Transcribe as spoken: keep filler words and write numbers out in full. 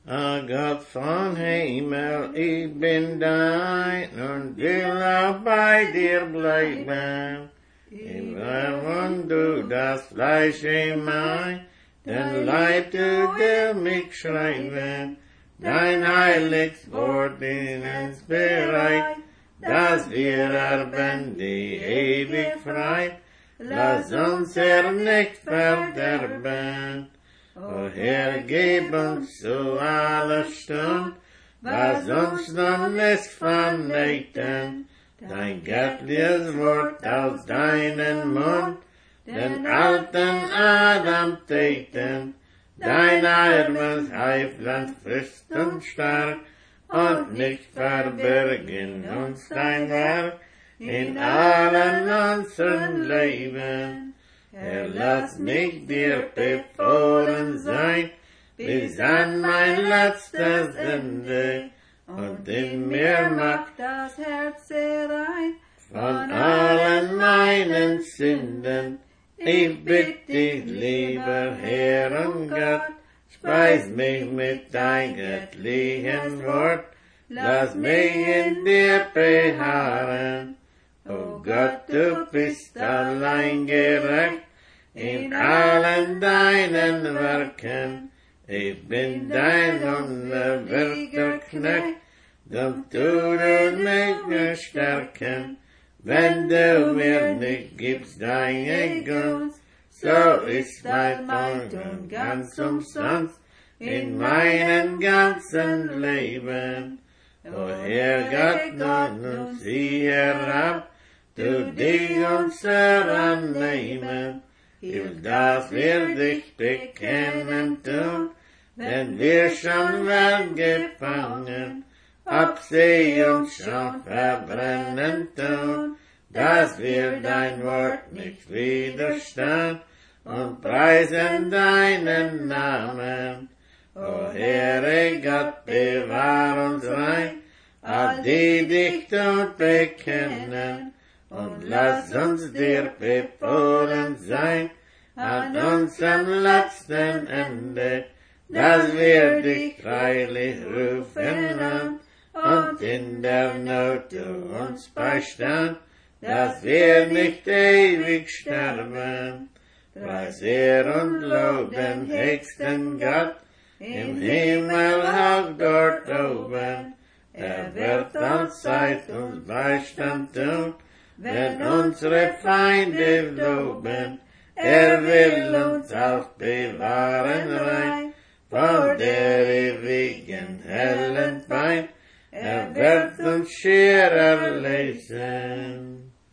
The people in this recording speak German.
A Gott von Himmel, ich bin dein und will auch bei dir bleiben. Immer wenn du das Fleisch in mein, den Leib du dir mich schreiben, dein heiliges Wort in uns bereit, dass wir erben die ewig frei. Lass uns er nicht verderben. O Herr, gib uns zu aller Stund, was uns noch nicht verneigen, dein göttliches Wort aus deinem Mund, den alten Adam täten, dein armes Heifland frisst und stark, und nicht verbergen uns dein Werk in allen unseren Leben. Herr, lass mich dir befohlen sein, bis an mein letztes Ende, und in mir macht das Herz sehr rein von allen meinen Sünden. Ich bitte dich, lieber Herr und Gott, speis mich mit dein göttlichen Wort, lass mich in dir beharren. O Gott, du bist allein gerecht in allen deinen Werken. Ich bin dein unerwirkter Knecht, doch du du mich stärken. Wenn du mir nicht gibst deine Gunst, so ist mein Tun ganz umsonst in meinem ganzen Leben. O Herr Gott, nun sieh herab, du dich unser annehmen, hilf, dass wir dich bekennen tun, denn wir schon werden gefangen, ob sie uns schon verbrennen tun, dass wir dein Wort nicht widerstand und preisen deinen Namen. O Herr Gott, bewahr uns rein, all die dich dort bekennen, und lass uns dir befohlen sein, an unserem letzten Ende, dass wir dich freilich rufen an, und in der Not du uns beistand, dass wir nicht ewig sterben. Preis Ehr und Loben höchsten Gott, im Himmel auch dort oben. Er wird allzeit uns Beistand tun, wenn unsere Feinde loben. Er will uns auch bewahren rein vor der ewigen hellen Feind. Er wird uns schier erlösen.